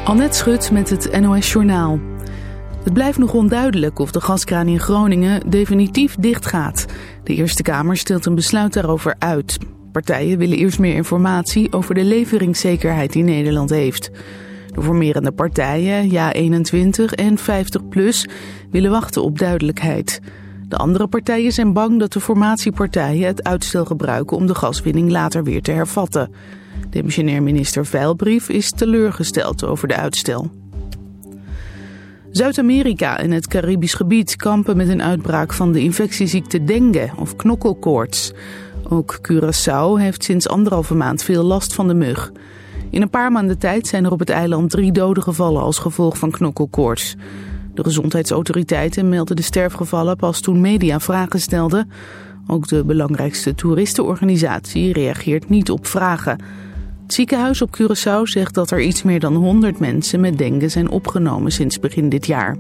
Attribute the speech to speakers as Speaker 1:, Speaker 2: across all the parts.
Speaker 1: Annette Schut met het NOS Journaal. Het blijft nog onduidelijk of de gaskraan in Groningen definitief dichtgaat. De Eerste Kamer stelt een besluit daarover uit. Partijen willen eerst meer informatie over de leveringszekerheid die Nederland heeft. De formerende partijen, JA21 en 50PLUS, willen wachten op duidelijkheid. De andere partijen zijn bang dat de formatiepartijen het uitstel gebruiken om de gaswinning later weer te hervatten. Demissionair minister Veilbrief is teleurgesteld over de uitstel. Zuid-Amerika en het Caribisch gebied kampen met een uitbraak van de infectieziekte dengue of knokkelkoorts. Ook Curaçao heeft sinds 1,5 maand veel last van de mug. In een paar maanden tijd zijn er op het eiland 3 doden gevallen als gevolg van knokkelkoorts. De gezondheidsautoriteiten melden de sterfgevallen pas toen media vragen stelden. Ook de belangrijkste toeristenorganisatie reageert niet op vragen. Het ziekenhuis op Curaçao zegt dat er iets meer dan 100 mensen met dengue zijn opgenomen sinds begin dit jaar.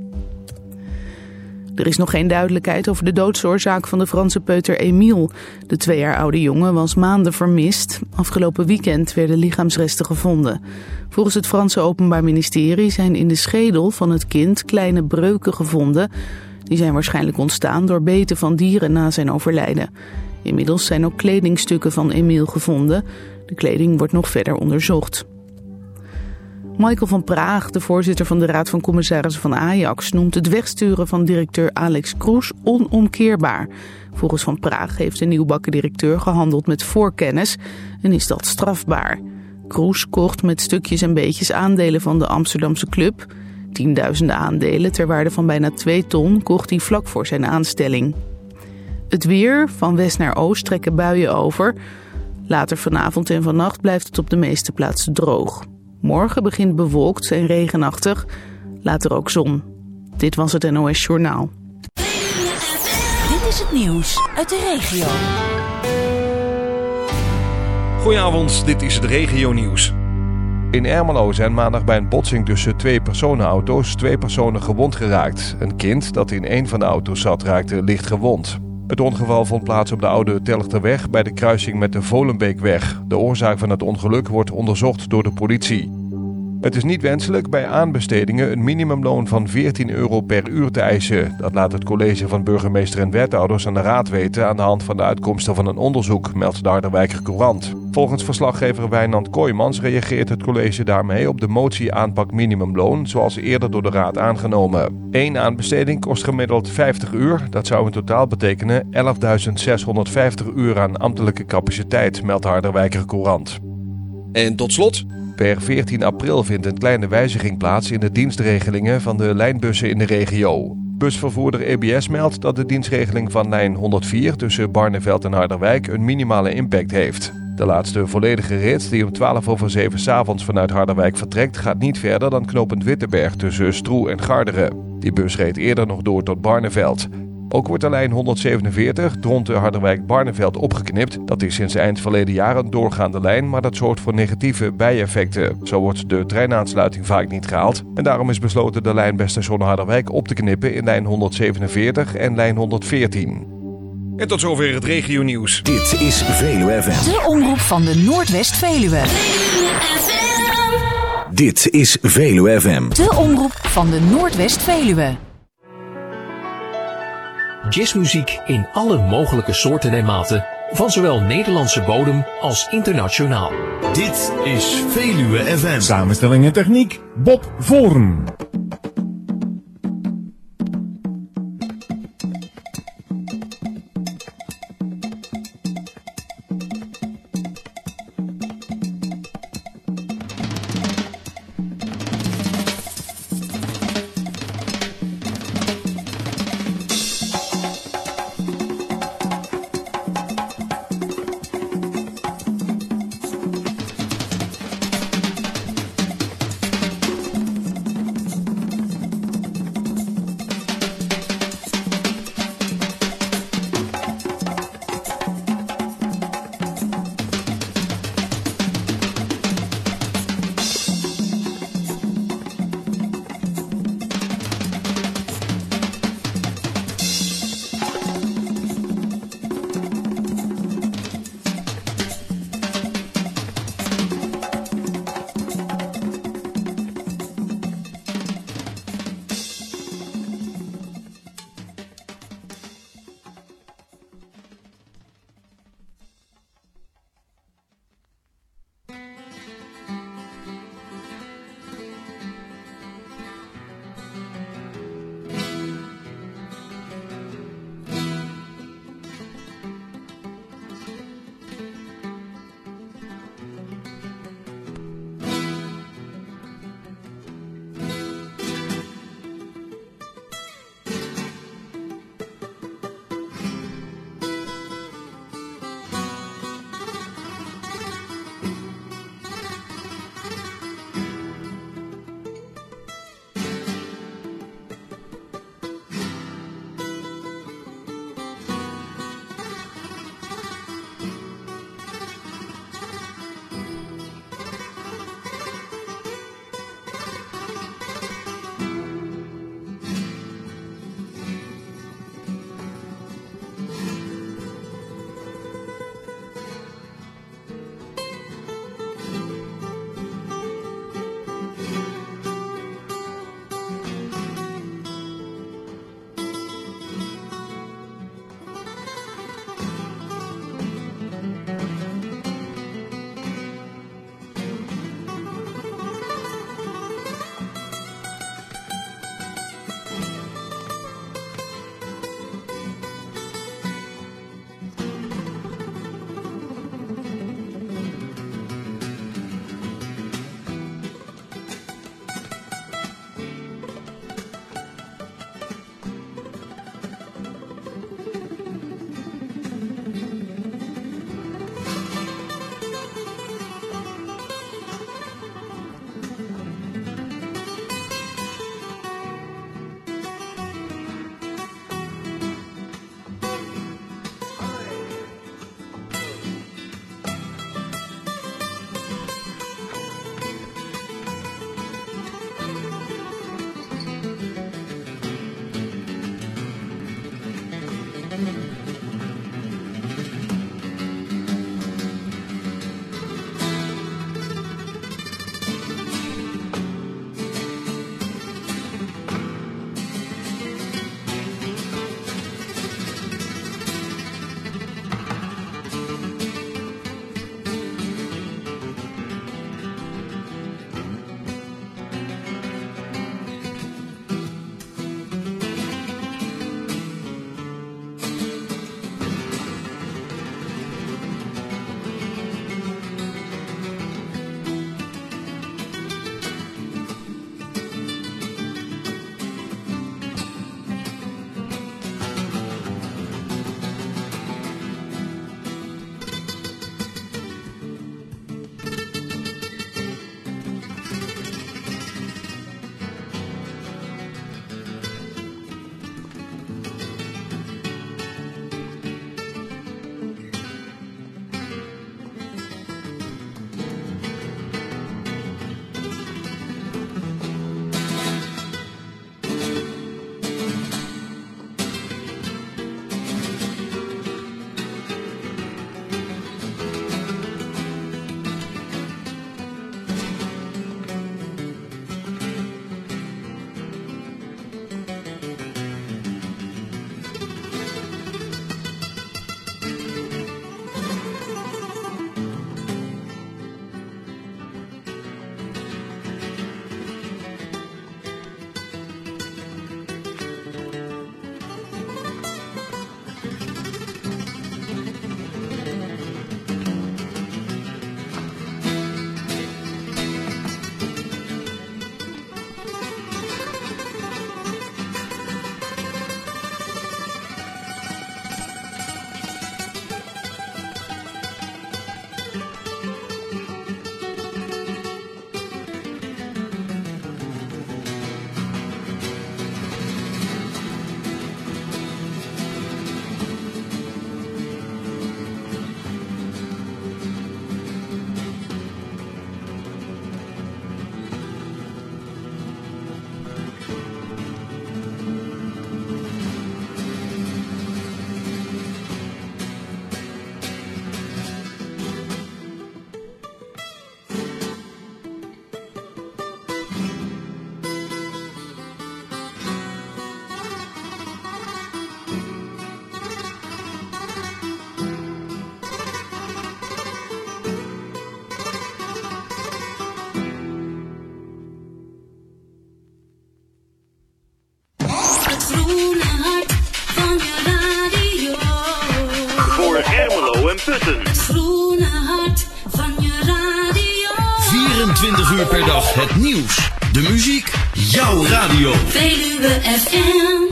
Speaker 1: Er is nog geen duidelijkheid over de doodsoorzaak van de Franse peuter Emile. De 2 jaar oude jongen was maanden vermist. Afgelopen weekend werden lichaamsresten gevonden. Volgens het Franse Openbaar Ministerie zijn in de schedel van het kind kleine breuken gevonden. Die zijn waarschijnlijk ontstaan door beten van dieren na zijn overlijden. Inmiddels zijn ook kledingstukken van Emile gevonden. De kleding wordt nog verder onderzocht. Michael van Praag, de voorzitter van de Raad van Commissarissen van Ajax, noemt het wegsturen van directeur Alex Kroes onomkeerbaar. Volgens Van Praag heeft de nieuwbakken directeur gehandeld met voorkennis en is dat strafbaar. Kroes kocht met stukjes en beetjes aandelen van de Amsterdamse club. Tienduizenden aandelen ter waarde van bijna 2 ton kocht hij vlak voor zijn aanstelling. Het weer, van west naar oost trekken buien over. Later vanavond en vannacht blijft het op de meeste plaatsen droog. Morgen begint bewolkt en regenachtig, later ook zon. Dit was het NOS Journaal.
Speaker 2: Dit is het nieuws uit de regio.
Speaker 3: Goedenavond, dit is het regio-nieuws. In Ermelo zijn maandag bij een botsing tussen 2 personenauto's 2 personen gewond geraakt. Een kind dat in een van de auto's zat raakte licht gewond. Het ongeval vond plaats op de Oude Telgterweg bij de kruising met de Volenbeekweg. De oorzaak van het ongeluk wordt onderzocht door de politie. Het is niet wenselijk bij aanbestedingen een minimumloon van €14 per uur te eisen. Dat laat het college van burgemeester en wethouders aan de raad weten aan de hand van de uitkomsten van een onderzoek, meldt de Harderwijker Courant. Volgens verslaggever Wijnand Kooijmans reageert het college daarmee op de motie aanpak minimumloon, zoals eerder door de raad aangenomen. 1 aanbesteding kost gemiddeld 50 uur. Dat zou in totaal betekenen 11.650 uur aan ambtelijke capaciteit, meldt de Harderwijker Courant.
Speaker 4: En tot slot.
Speaker 3: Per 14 april vindt een kleine wijziging plaats in de dienstregelingen van de lijnbussen in de regio. Busvervoerder EBS meldt dat de dienstregeling van lijn 104 tussen Barneveld en Harderwijk een minimale impact heeft. De laatste volledige rit, die om 7:12 'avonds vanuit Harderwijk vertrekt, gaat niet verder dan knooppunt Wittenberg tussen Stroe en Garderen. Die bus reed eerder nog door tot Barneveld. Ook wordt de lijn 147 Dronten-Harderwijk-Barneveld opgeknipt. Dat is sinds eind verleden jaar een doorgaande lijn, maar dat zorgt voor negatieve bijeffecten. Zo wordt de treinaansluiting vaak niet gehaald. En daarom is besloten de lijn bij station Harderwijk op te knippen in lijn 147 en lijn 114.
Speaker 4: En tot zover het regio-nieuws.
Speaker 5: Dit is Veluwe FM.
Speaker 2: De omroep van de Noordwest-Veluwe.
Speaker 5: Dit is Veluwe FM.
Speaker 2: De omroep van de Noordwest-Veluwe.
Speaker 6: Jazzmuziek in alle mogelijke soorten en maten, van zowel Nederlandse bodem als internationaal.
Speaker 5: Dit is Veluwe FM.
Speaker 7: Samenstelling en techniek, Bob Voorn.
Speaker 5: Putten.
Speaker 2: Het groene hart van je radio.
Speaker 5: 24 uur per dag het nieuws, de muziek, jouw radio.
Speaker 2: Veluwe FM.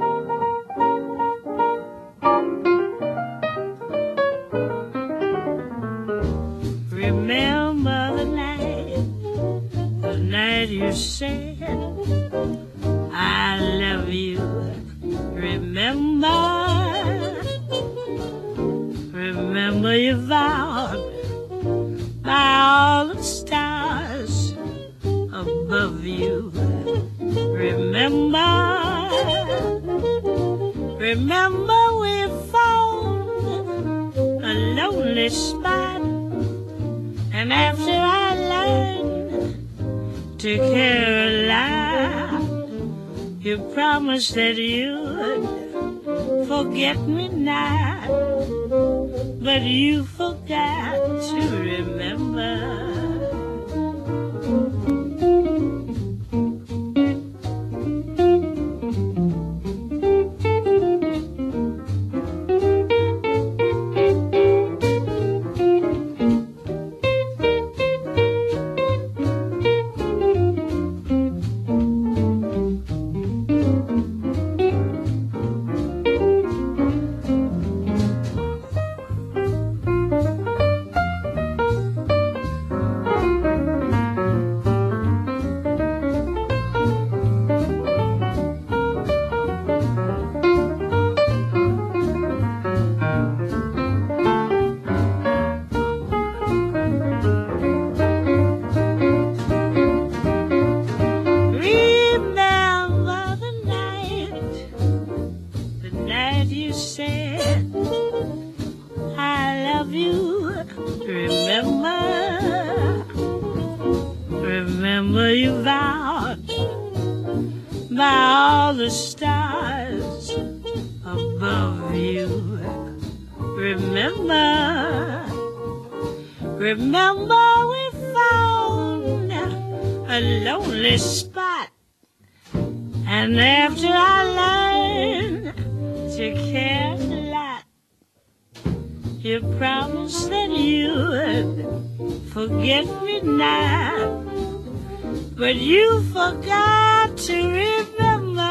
Speaker 8: Remember the night you said I love you. Remember you vowed by all the stars above you. Remember we found a lonely spot, and after I learned to care a lot, you promised that you'd forget me not, but you forgot to remember. Remember you vowed by all the stars above you. Remember we found a lonely spot, and after I learned to care a lot, you promised that you'd forget me not, but you forgot to remember.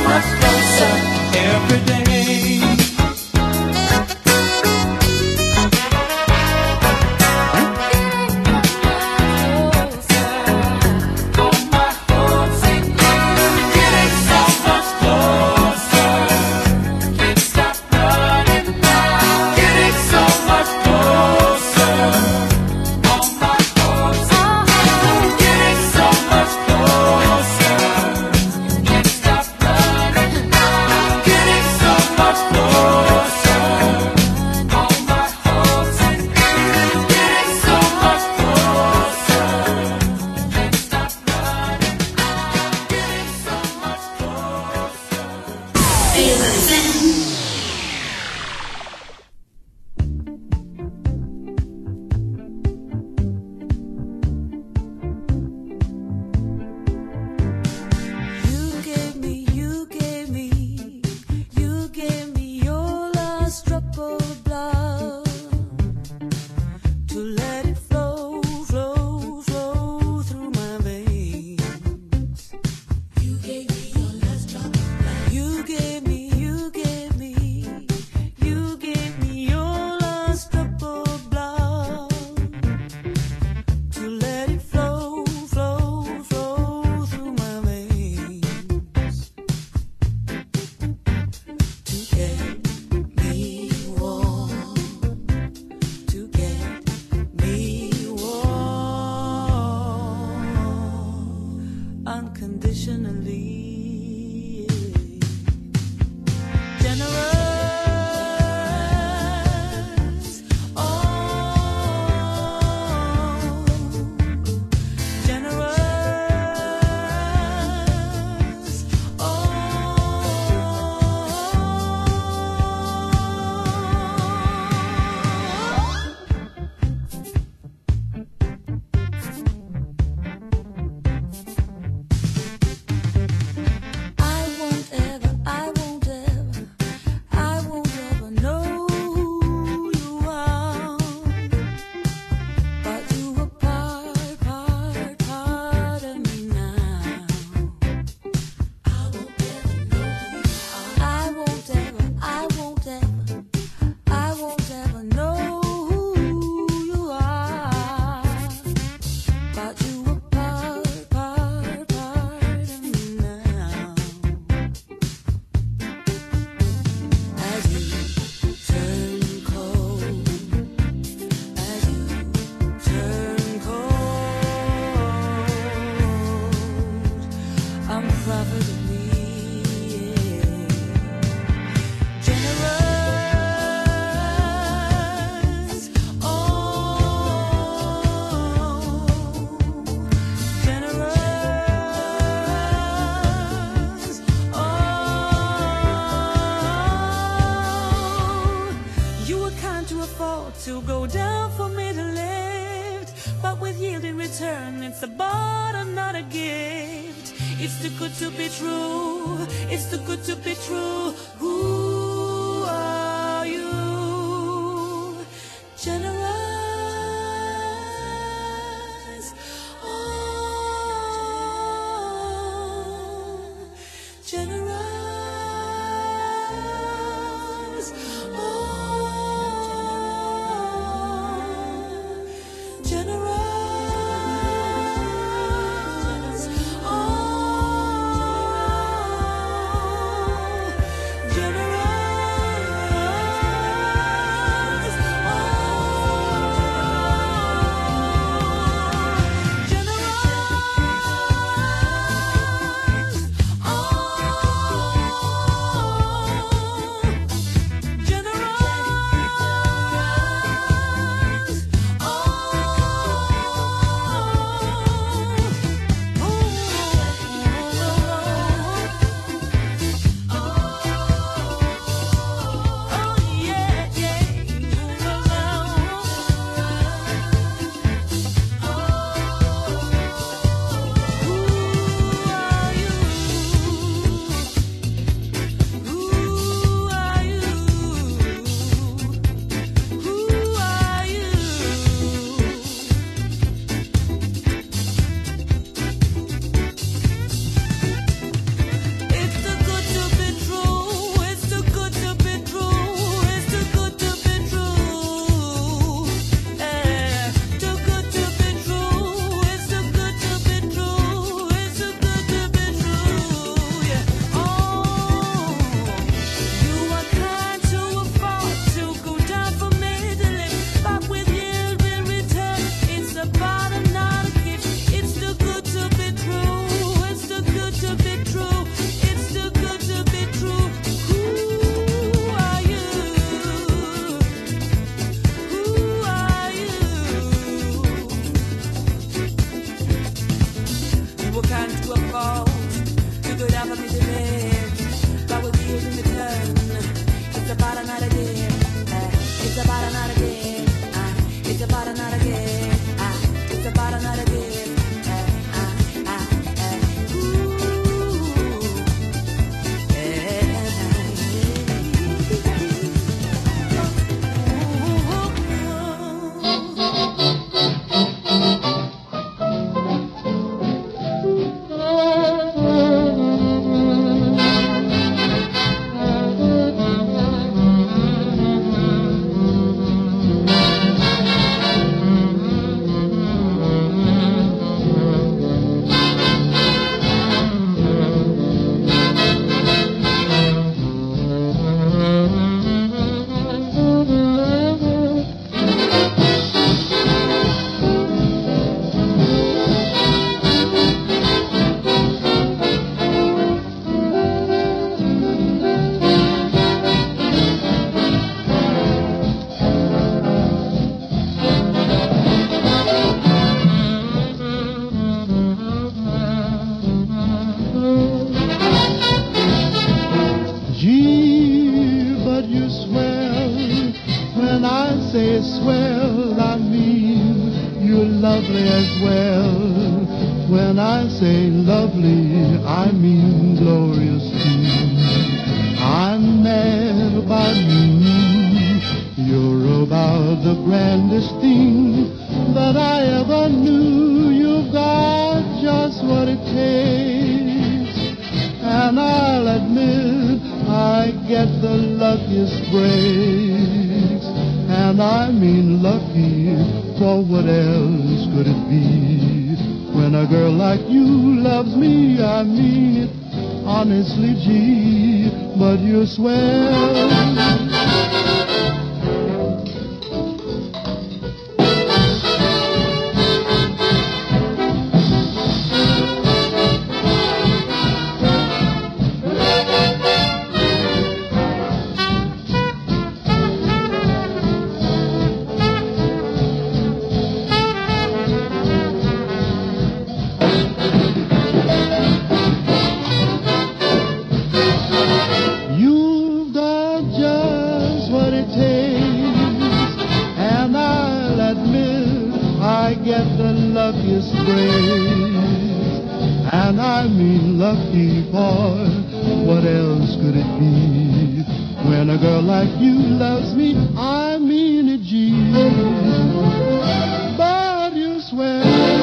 Speaker 9: much closer every day.
Speaker 10: To go down for me to lift, but with yield in return, it's a barter, not a gift. It's too good to be true. It's too good to be true. Who are you? Generous. Oh, generous.
Speaker 9: Generous.
Speaker 11: swell, I mean you're lovely as well. When I say lovely, I mean glorious too. I'm mad about you. You're about the grandest thing that I ever knew. You've got just what it takes, and I'll admit I get the luckiest breaks. And I mean lucky, for what else could it be? When a girl like you loves me, I mean it honestly, gee, but you're swell. And I mean lucky, boy, what else could it be? When a girl like you loves me, I mean it, gee, but you swear.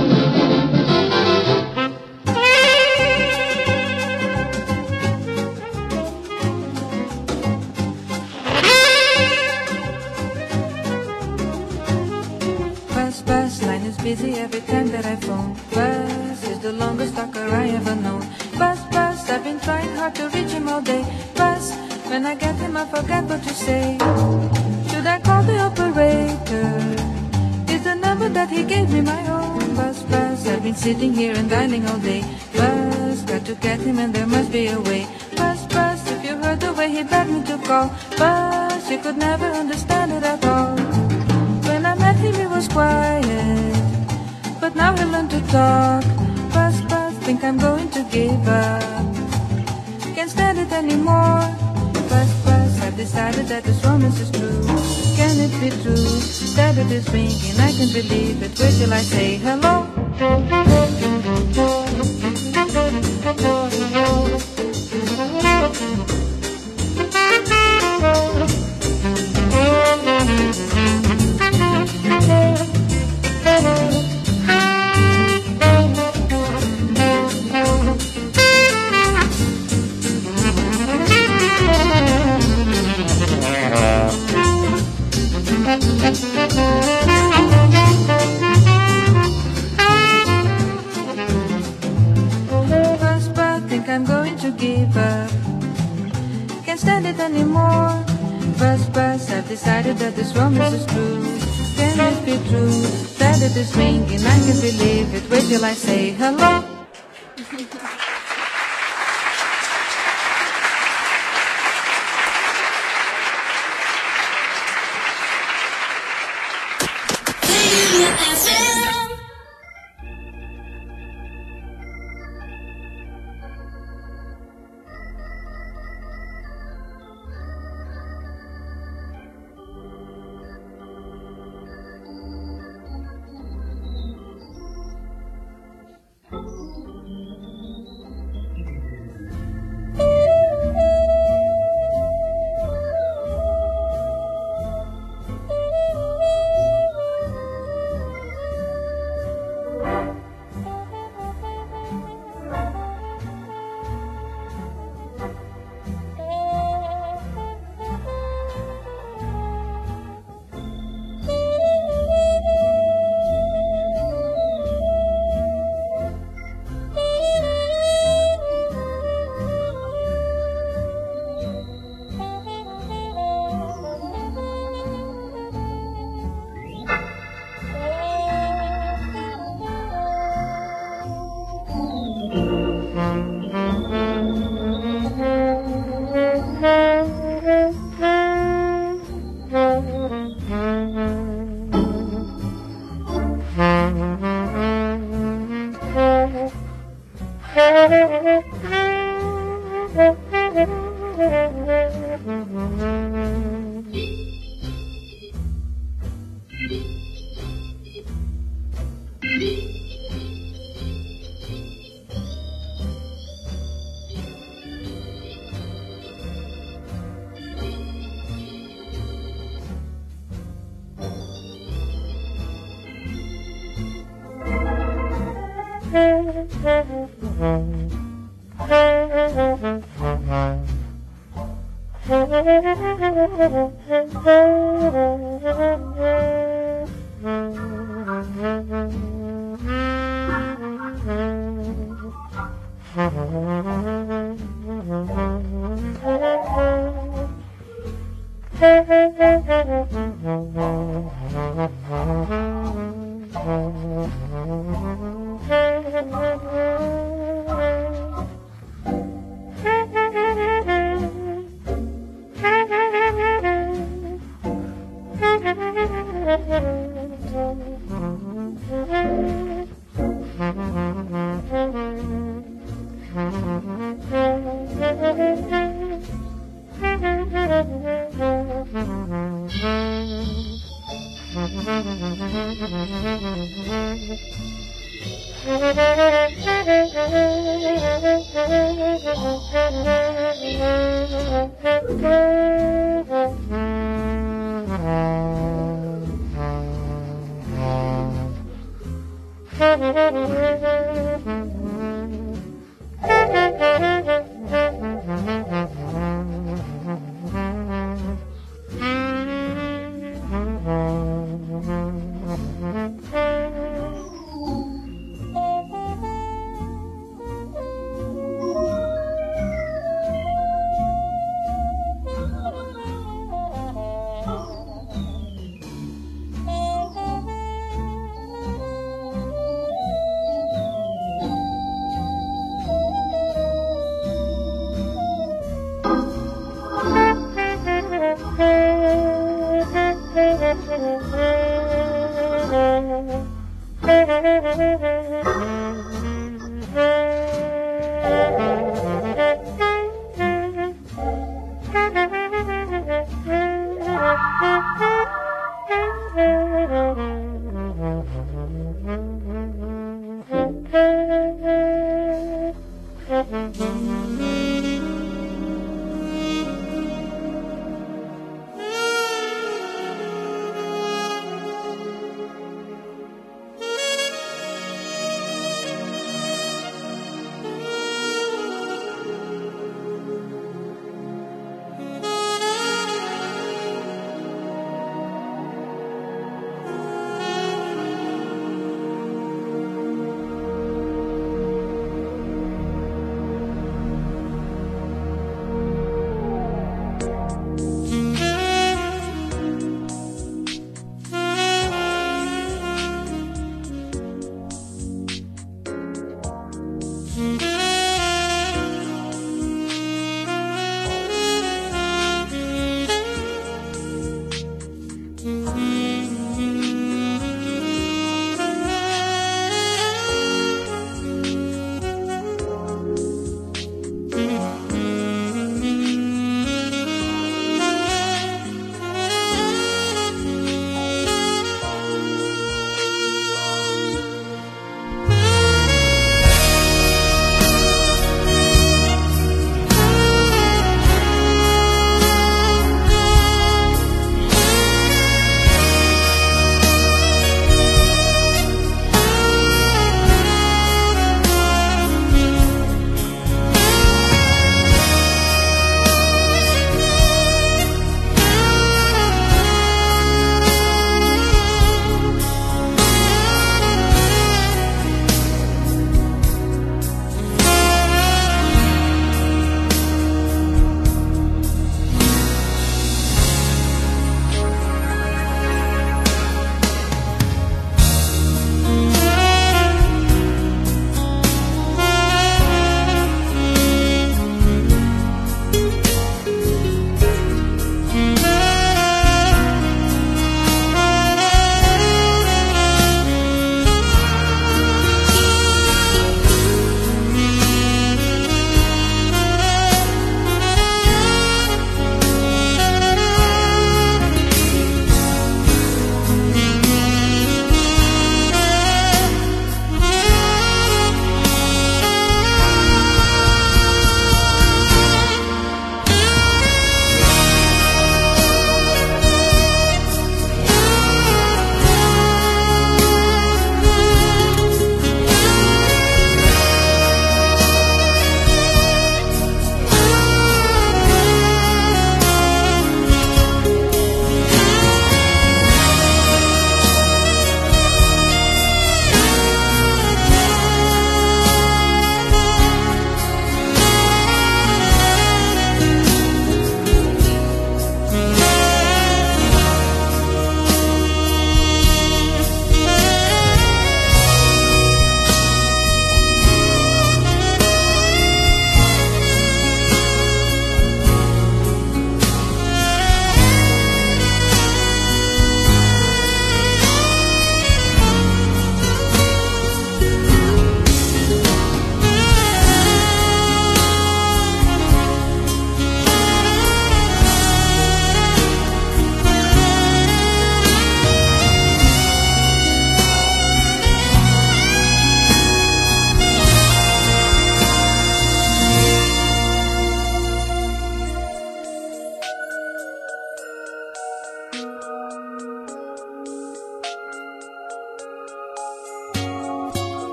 Speaker 12: Bus, line is busy every time that I phone. Bus is the longest talker I ever known. Bus, I've been trying hard to reach him all day. Bus, when I get him I forget what to say. Should I call the operator? Is the number that he gave me my own? Bus, I've been sitting here and dining all day. Bus, got to get him and there must be a way. Bus, if you heard the way he begged me to call. Bus, you could never understand it at all. When I met him he was quiet, but now he learned to talk. Bus, think I'm going to give up. Can't stand it anymore. Bus, I've decided that this romance is true. Can it be true that it is ringing? I can't believe it. Wait till I say hello. Think I'm going to give up. Can't stand it anymore. Bus, I've decided that this romance is true. Can it be true that it is ringing? I can't believe it. Wait till I say hello.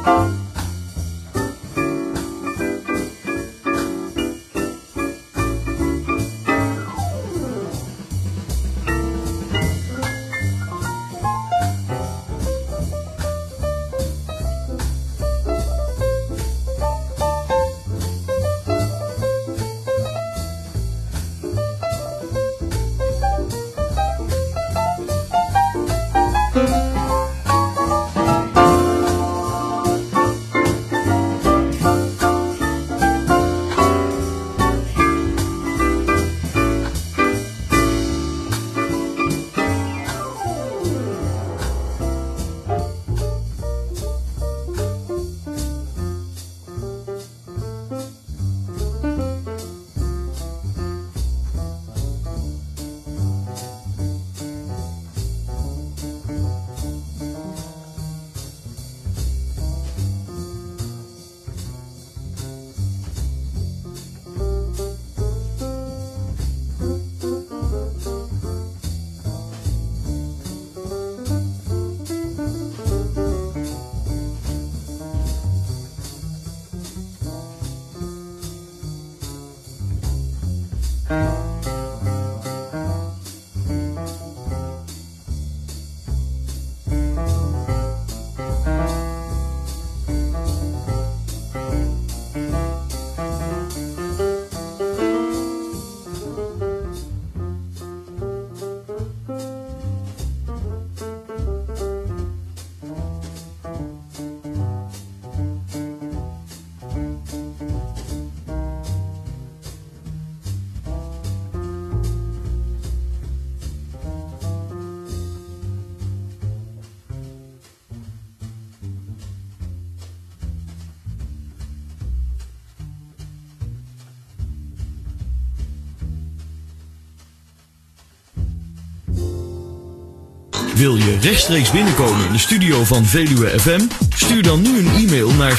Speaker 5: Wil je rechtstreeks binnenkomen in de studio van Veluwe FM? Stuur dan nu een e-mail naar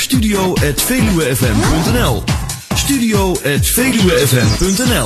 Speaker 5: studio@veluwefm.nl. studio@veluwefm.nl.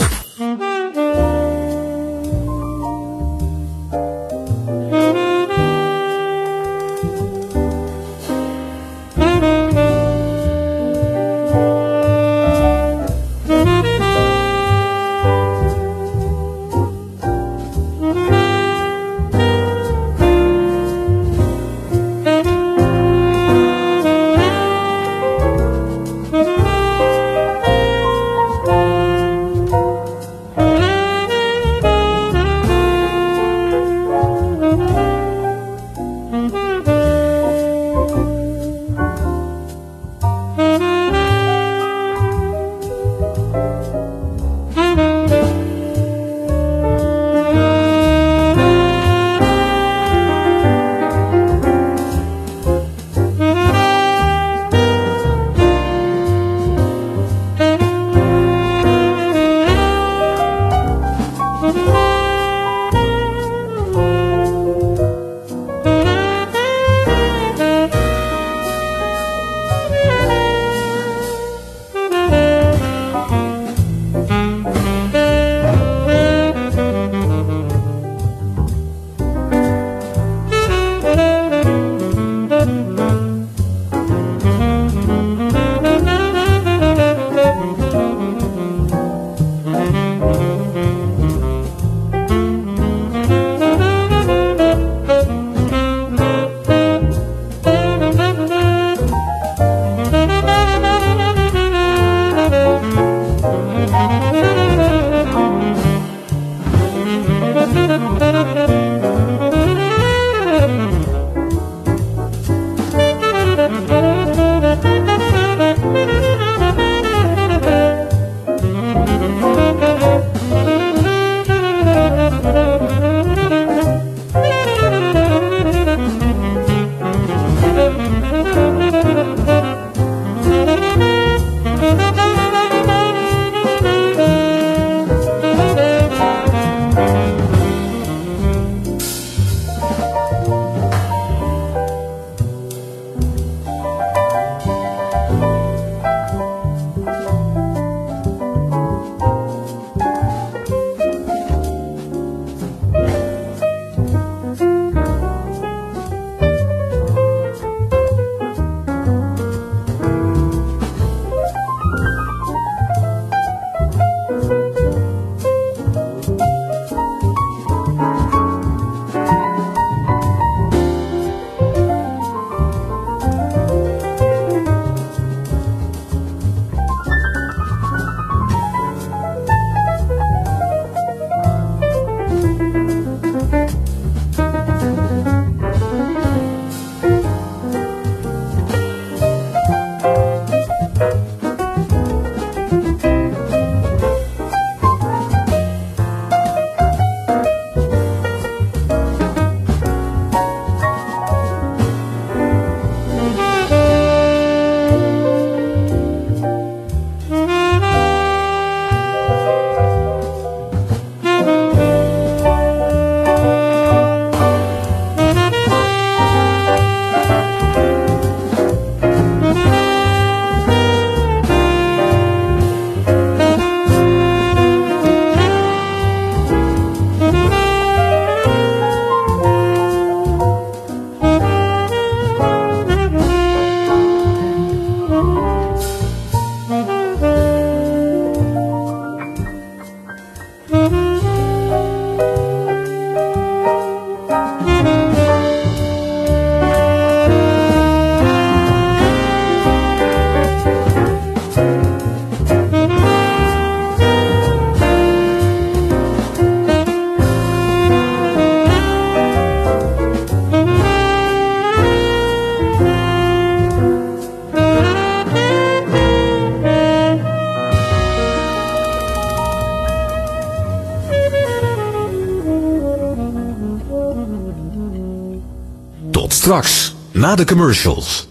Speaker 5: Straks, na de commercials.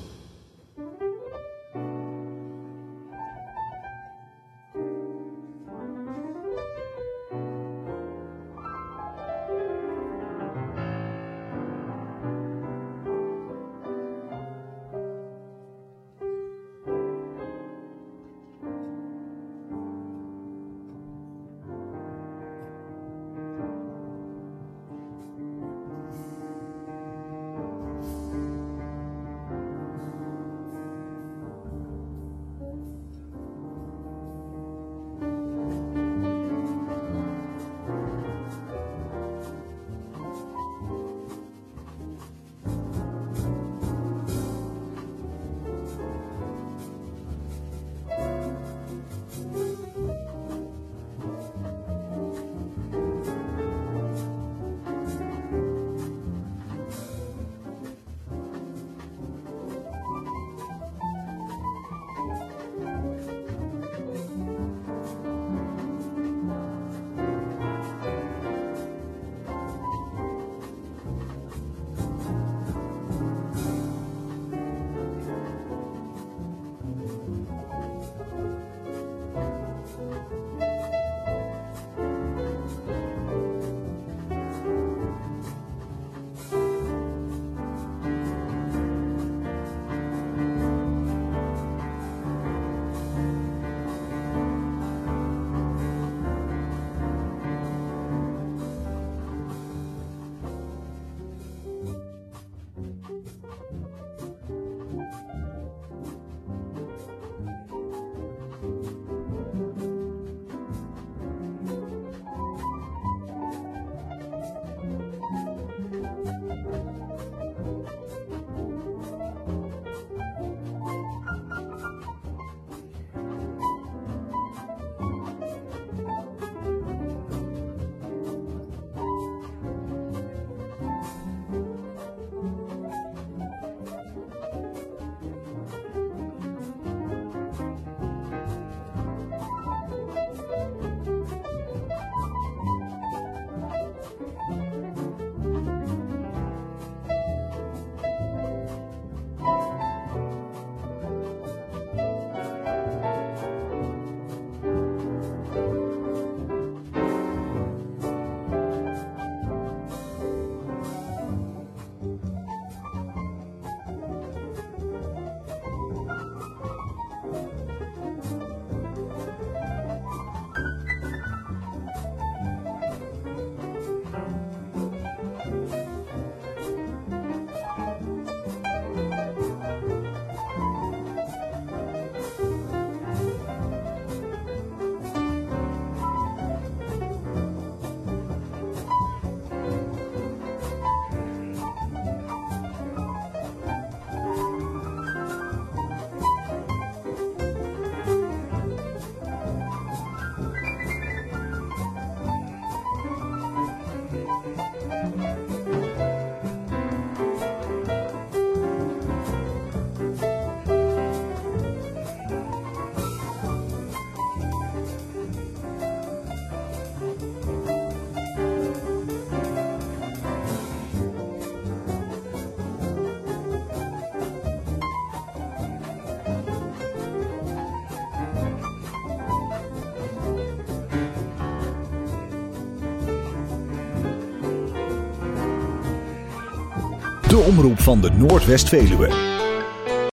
Speaker 13: De omroep van de Noordwest-Veluwe.